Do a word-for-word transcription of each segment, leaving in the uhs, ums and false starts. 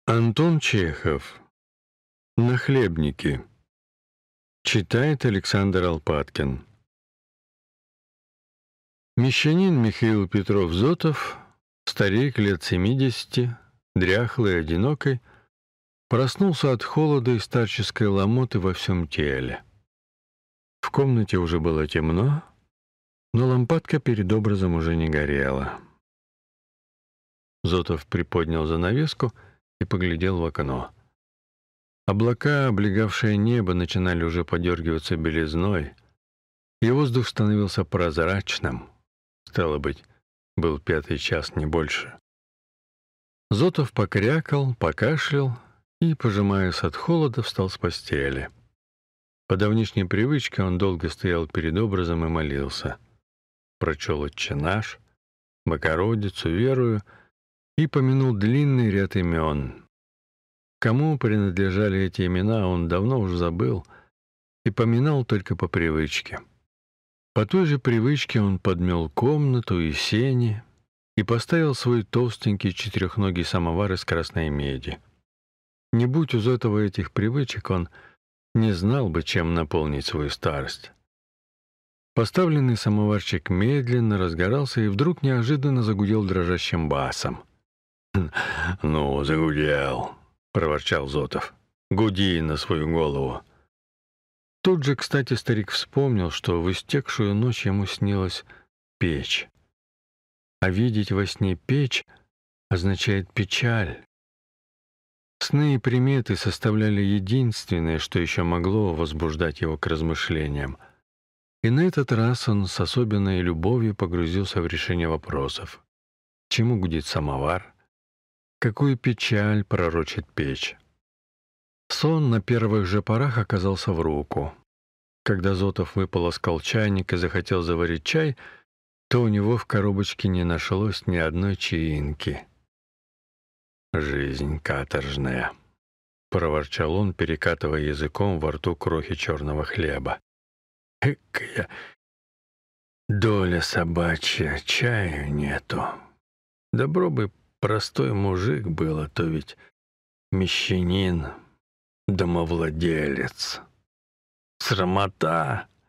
Антон Чехов. Нахлебники. Читает Александр Алпаткин. Мещанин Михаил Петров Зотов, старик лет семидесяти, дряхлый и одинокий, проснулся от холода и старческой ломоты во всем теле. В комнате уже было темно, но лампадка перед образом уже не горела. Зотов приподнял занавеску и поглядел в окно. Облака, облегавшие небо, начинали уже подергиваться белизной, и воздух становился прозрачным. Стало быть, был пятый час, не больше. Зотов покрякал, покашлял и, пожимаясь от холода, встал с постели. По давнишней привычке он долго стоял перед образом и молился. Прочел «Отче наш», «Богородицу», «Верую» и помянул длинный ряд имен. Кому принадлежали эти имена, он давно уже забыл и поминал только по привычке. По той же привычке он подмел комнату и сени и поставил свой толстенький четырехногий самовар из красной меди. Не будь у Зотова этих привычек, он не знал бы, чем наполнить свою старость. Поставленный самоварчик медленно разгорался и вдруг неожиданно загудел дрожащим басом. «Ну, загудел», — проворчал Зотов. «Гуди на свою голову». Тут же, кстати, старик вспомнил, что в истекшую ночь ему снилась печь. А видеть во сне печь означает печаль. Сны и приметы составляли единственное, что еще могло возбуждать его к размышлениям. И на этот раз он с особенной любовью погрузился в решение вопросов. Чему гудит самовар? Какую печаль пророчит печь? Сон на первых же порах оказался в руку. Когда Зотов выполоскал чайник и захотел заварить чай, то у него в коробочке не нашлось ни одной чаинки. «Жизнь каторжная», — проворчал он, перекатывая языком во рту крохи черного хлеба. «Экая доля собачья, чаю нету. Добро бы простой мужик был, а то ведь мещанин, домовладелец. Срамота!»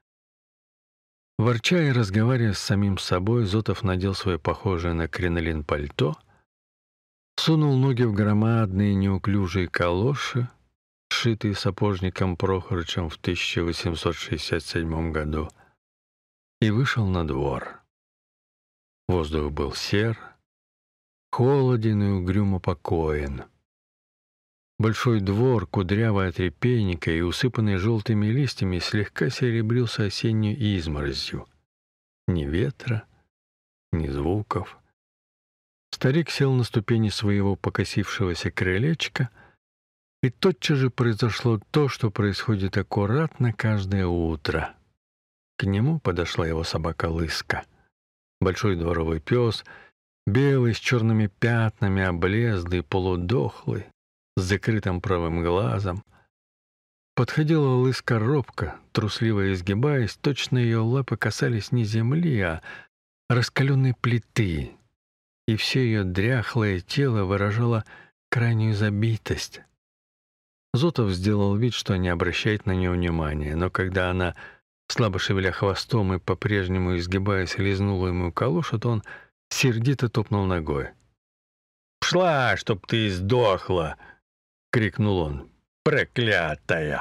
Ворча и разговаривая с самим собой, Зотов надел свое похожее на кринолин пальто, сунул ноги в громадные неуклюжие калоши, сшитые сапожником Прохорычем в тысяча восемьсот шестьдесят седьмом году, и вышел на двор. Воздух был сер, холоден и угрюмо покоен. Большой двор, кудрявый от репейника и усыпанный желтыми листьями, слегка серебрился осенней изморозью. Ни ветра, ни звуков. Старик сел на ступени своего покосившегося крылечка, и тотчас же произошло то, что происходит аккуратно каждое утро. К нему подошла его собака Лыска. Большой дворовый пес, белый, с черными пятнами, облезлый, полудохлый, с закрытым правым глазом. Подходила Лыска робко, трусливо изгибаясь, точно ее лапы касались не земли, а раскаленной плиты, и все ее дряхлое тело выражало крайнюю забитость. Зотов сделал вид, что не обращает на нее внимания, но когда она, слабо шевеля хвостом и по-прежнему изгибаясь, лизнула ему калошу, то он сердито топнул ногой. «Пшла, чтоб ты сдохла!» — крикнул он. «Проклятая!»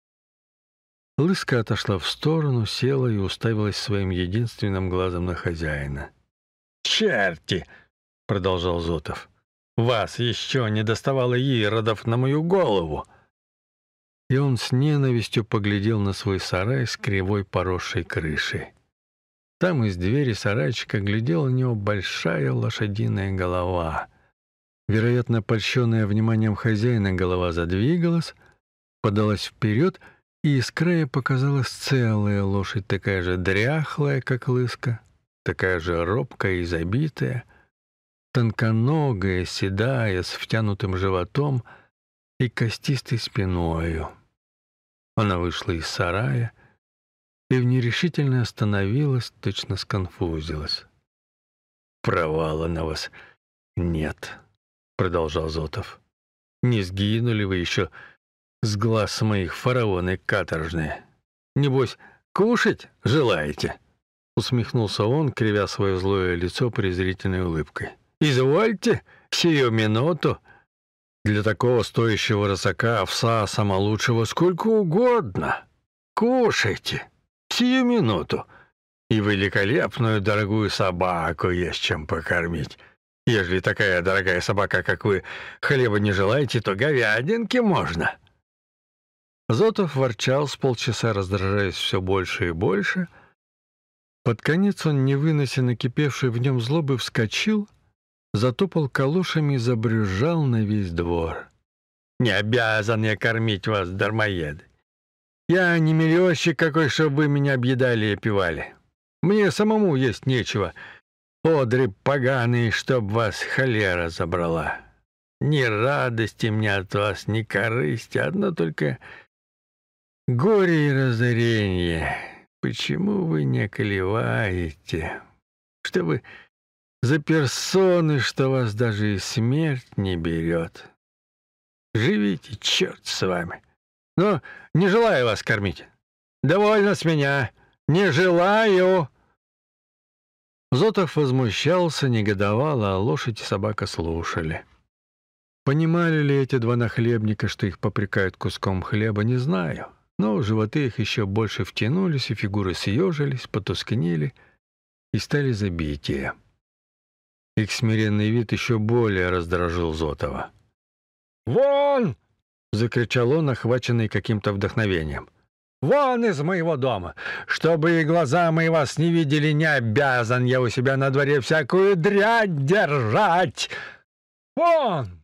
Лыска отошла в сторону, села и уставилась своим единственным глазом на хозяина. «Черти!» — продолжал Зотов. «Вас еще не доставало иродов на мою голову!» И он с ненавистью поглядел на свой сарай с кривой поросшей крышей. Там из двери сарайчика глядела на него большая лошадиная голова. Вероятно, польщенная вниманием хозяина, голова задвигалась, подалась вперед, и из края показалась целая лошадь, такая же дряхлая, как Лыска, такая же робкая и забитая, тонконогая, седая, с втянутым животом и костистой спиною. Она вышла из сарая и в нерешительно остановилась, точно сконфузилась. «Провала на вас нет», — продолжал Зотов. Не сгинули вы еще с глаз моих, фараоны каторжные. Небось, кушать желаете?» Усмехнулся он, кривя свое злое лицо презрительной улыбкой. «Извольте, сию минуту. Для такого стоящего росака овса самолучшего сколько угодно. Кушайте, сию минуту. И великолепную дорогую собаку есть чем покормить. Ежели такая дорогая собака, как вы, хлеба не желаете, то говядинки можно». Зотов ворчал с полчаса, раздражаясь все больше и больше. Под конец он, не вынося накипевшей в нем злобы, вскочил, затопал калошами и забрюзжал на весь двор. «Не обязан я кормить вас, дармоеды. Я не миллионщик какой, чтобы вы меня объедали и опивали. Мне самому есть нечего. Одри поганые, чтоб вас холера забрала. Ни радости мне от вас, ни корысти, одно только горе и разорение. Почему вы не околеваете? Что вы за персоны, что вас даже и смерть не берет? Живите, черт с вами. Но не желаю вас кормить. Довольно с меня. Не желаю!» Зотов возмущался, негодовал, а лошадь и собака слушали. Понимали ли эти два нахлебника, что их попрекают куском хлеба, не знаю. Но животы их еще больше втянулись, и фигуры съежились, потускнели и стали забитие. Их смиренный вид еще более раздражил Зотова. «Вон!» — закричал он, охваченный каким-то вдохновением. «Вон из моего дома! Чтобы и глаза мои вас не видели, не обязан я у себя на дворе всякую дрянь держать! Вон!»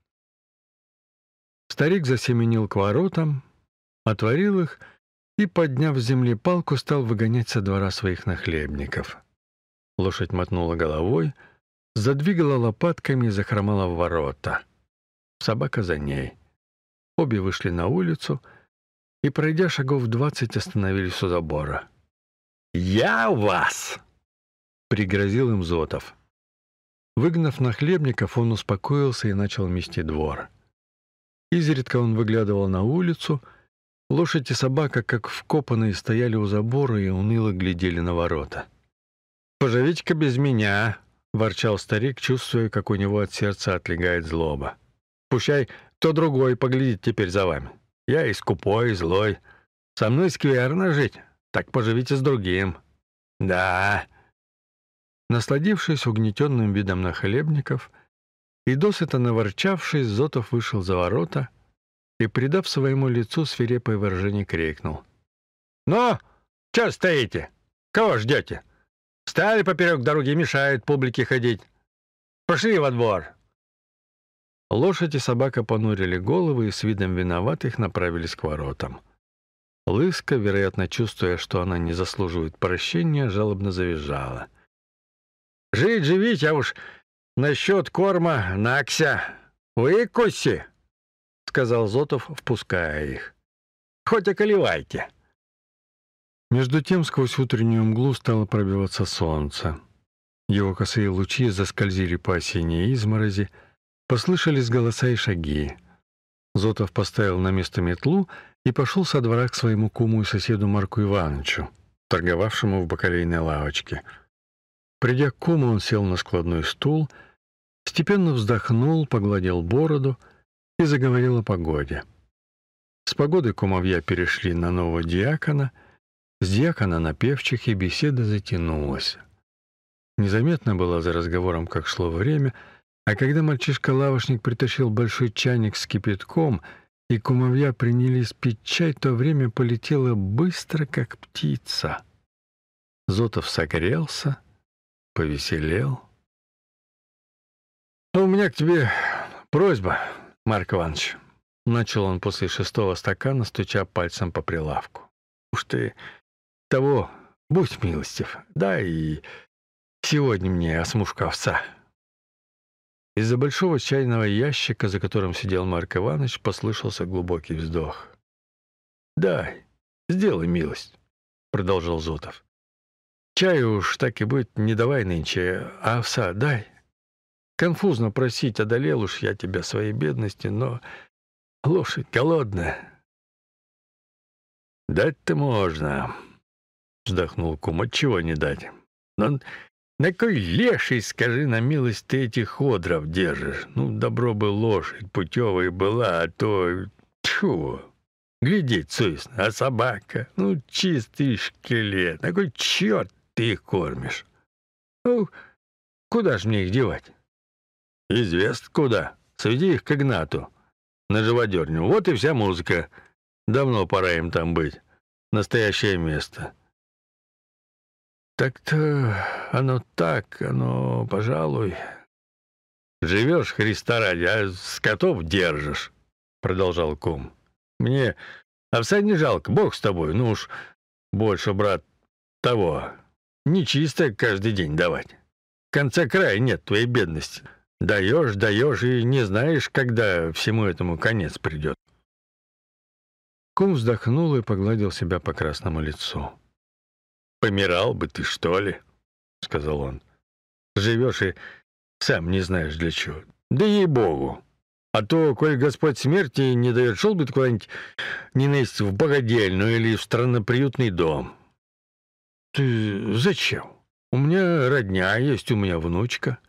Старик засеменил к воротам, отворил их и, подняв с земли палку, стал выгонять со двора своих нахлебников. Лошадь мотнула головой, задвигала лопатками и захромала в ворота. Собака за ней. Обе вышли на улицу и, пройдя шагов двадцать, остановились у забора. «Я вас!» — пригрозил им Зотов. Выгнав нахлебников, он успокоился и начал мести двор. Изредка он выглядывал на улицу. Лошадь и собака, как вкопанные, стояли у забора и уныло глядели на ворота. «Поживите-ка без меня!» — ворчал старик, чувствуя, как у него от сердца отлегает злоба. «Пущай кто другой поглядит теперь за вами. Я и скупой, и злой. Со мной скверно жить, так поживите с другим. Да». Насладившись угнетенным видом нахлебников и досыта наворчавшись, Зотов вышел за ворота и, придав своему лицу свирепое выражение, крикнул: «Ну, чё стоите? Кого ждете? Стали поперек дороги, мешают публике ходить. Пошли во двор». Лошадь и собака понурили головы и с видом виноватых направились к воротам. Лыска, вероятно, чувствуя, что она не заслуживает прощения, жалобно завизжала. «Жить живить, а уж насчет корма накся. Выкуси!» — сказал Зотов, впуская их. «Хоть околевайте». Между тем сквозь утреннюю мглу стало пробиваться солнце. Его косые лучи заскользили по осенней изморози, послышались голоса и шаги. Зотов поставил на место метлу и пошел со двора к своему куму и соседу Марку Ивановичу, торговавшему в бакалейной лавочке. Придя к куму, он сел на складной стул, степенно вздохнул, погладил бороду и заговорил о погоде. С погоды кумовья перешли на нового диакона, с диакона на певчих, и беседа затянулась. Незаметно было за разговором, как шло время, а когда мальчишка-лавочник притащил большой чайник с кипятком, и кумовья принялись пить чай, то время полетело быстро, как птица. Зотов согрелся, повеселел. «У меня к тебе просьба, Марк Иванович», — начал он после шестого стакана, стуча пальцем по прилавку. «Уж ты того, будь милостив, дай и сегодня мне осмушка овца». Из-за большого чайного ящика, за которым сидел Марк Иванович, послышался глубокий вздох. «Дай, сделай милость», — продолжал Зотов. «Чаю уж так и быть не давай нынче, а овса дай. Конфузно просить, одолел уж я тебя своей бедности, но лошадь голодная». «Дать-то можно», — вздохнул кум. «Отчего не дать? Но на кой леший, скажи на милость, ты этих одров держишь? Ну, добро бы лошадь путевая была, а то... Тьфу! Глядеть совестно, а собака? Ну, чистый шкелет. На кой черт ты их кормишь? Ну, куда ж мне их девать?» «Известно куда. Сведи их к Игнату на живодерню. Вот и вся музыка. Давно пора им там быть. Настоящее место». «Так-то оно так, оно, пожалуй. Живешь, Христа ради, а скотов держишь», — продолжал кум. «Мне овса не жалко, бог с тобой. Ну уж больше, брат, того. Нечисто каждый день давать. Конца края нет твоей бедности. Даешь, даешь, и не знаешь, когда всему этому конец придет». Кум вздохнул и погладил себя по красному лицу. «Помирал бы ты, что ли?» — сказал он. «Живешь и сам не знаешь для чего. Да ей-богу! А то, коль Господь смерти не дает, шел бы ты куда-нибудь ненависть в богадельную или в странноприютный дом». «Ты зачем? У меня родня есть, у меня внучка».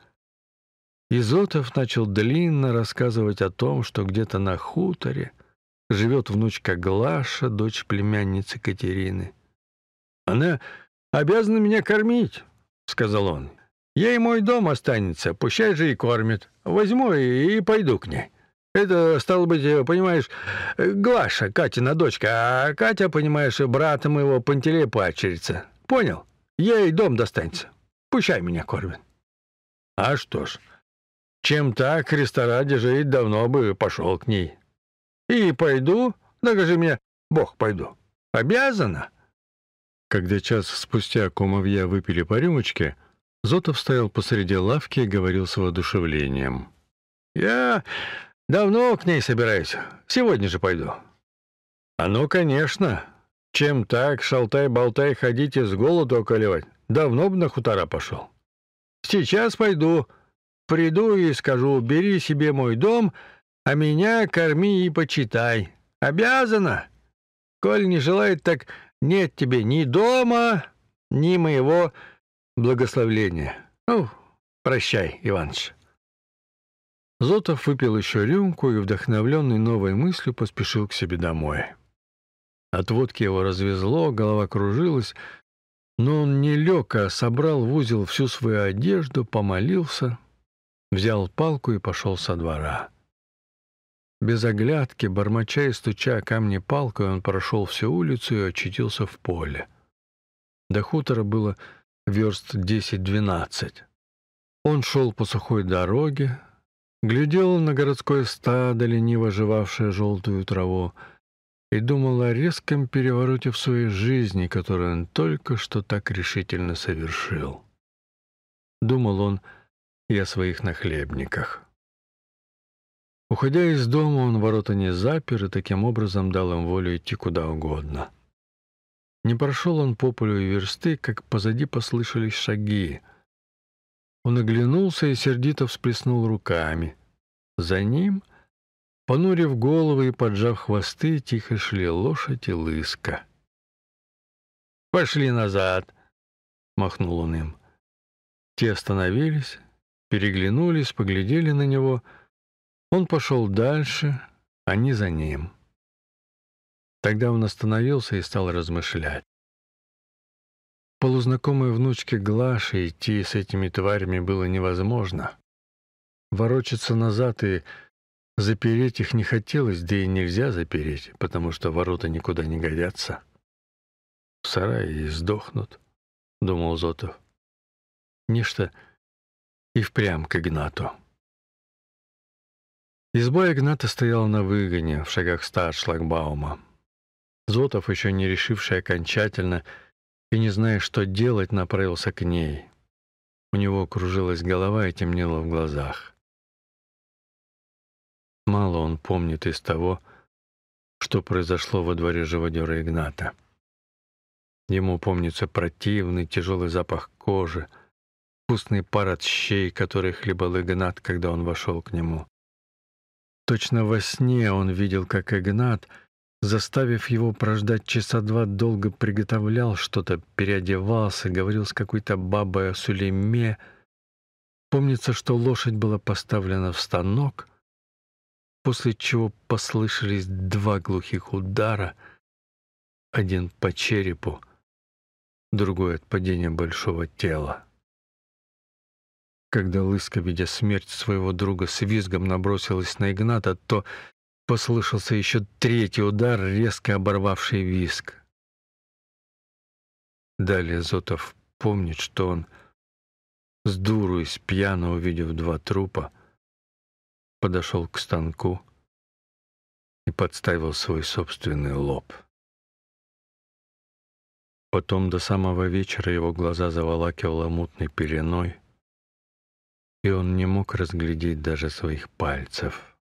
Изотов начал длинно рассказывать о том, что где-то на хуторе живет внучка Глаша, дочь племянницы Катерины. «Она обязана меня кормить», — сказал он. «Ей мой дом останется, пущай же и кормит. Возьму и, и пойду к ней. Это, стало быть, понимаешь, Глаша, Катина дочка, а Катя, понимаешь, брата моего Пантелея падчерица. Понял? Ей дом достанется. Пущай меня кормит». «А что ж, чем так, Христа ради, жить давно бы пошел к ней. И пойду, докажи мне, Бог, пойду. Обязана». Когда час спустя кумовья выпили по рюмочке, Зотов стоял посреди лавки и говорил с воодушевлением. «Я давно к ней собираюсь. Сегодня же пойду». «А ну, конечно. Чем так, шалтай-болтай, ходите с голоду околевать? Давно бы на хутора пошел. Сейчас пойду. Приду и скажу: бери себе мой дом, а меня корми и почитай. Обязана. Коль не желает, так нет тебе ни дома, ни моего благословления. Ну, прощай, Иваныч». Зотов выпил еще рюмку и, вдохновленный новой мыслью, поспешил к себе домой. От водки его развезло, голова кружилась, но он не лег, а собрал в узел всю свою одежду, помолился, взял палку и пошел со двора. Без оглядки, бормоча и стуча камни палкой, он прошел всю улицу и очутился в поле. До хутора было верст десять-двенадцать. Он шел по сухой дороге, глядел на городское стадо, лениво жевавшее желтую траву, и думал о резком перевороте в своей жизни, который он только что так решительно совершил. Думал он и о своих нахлебниках. Уходя из дома, он ворота не запер и таким образом дал им волю идти куда угодно. Не прошел он по полю и версты, как позади послышались шаги. Он оглянулся и сердито всплеснул руками. За ним, понурив головы и поджав хвосты, тихо шли лошадь и лыска. «Пошли назад!» — махнул он им. Те остановились, переглянулись, поглядели на него. Он пошел дальше, они за ним. Тогда он остановился и стал размышлять. Полузнакомой внучке Глаше идти с этими тварями было невозможно. Ворочаться назад и запереть их не хотелось, да и нельзя запереть, потому что ворота никуда не годятся. В сарае и сдохнут, — думал Зотов. Нечто и впрямь к Игнату. Изба Игната стояла на выгоне, в шагах ста от шлагбаума. Зотов, еще не решивший окончательно и не зная, что делать, направился к ней. У него кружилась голова и темнело в глазах. Мало он помнит из того, что произошло во дворе живодера Игната. Ему помнится противный, тяжелый запах кожи, вкусный пар от щей, который хлебал Игнат, когда он вошел к нему. Точно во сне он видел, как Игнат, заставив его прождать часа два, долго приготовлял что-то, переодевался, говорил с какой-то бабой о Сулейме. Помнится, что лошадь была поставлена в станок, после чего послышались два глухих удара, один по черепу, другой от падения большого тела. Когда Лыска, видя смерть своего друга, с визгом набросилась на Игната, то послышался еще третий удар, резко оборвавший визг. Далее Зотов помнит, что он, с дуру и с пьяну увидев два трупа, подошел к станку и подставил свой собственный лоб. Потом до самого вечера его глаза заволакивало мутной пеленой, и он не мог разглядеть даже своих пальцев.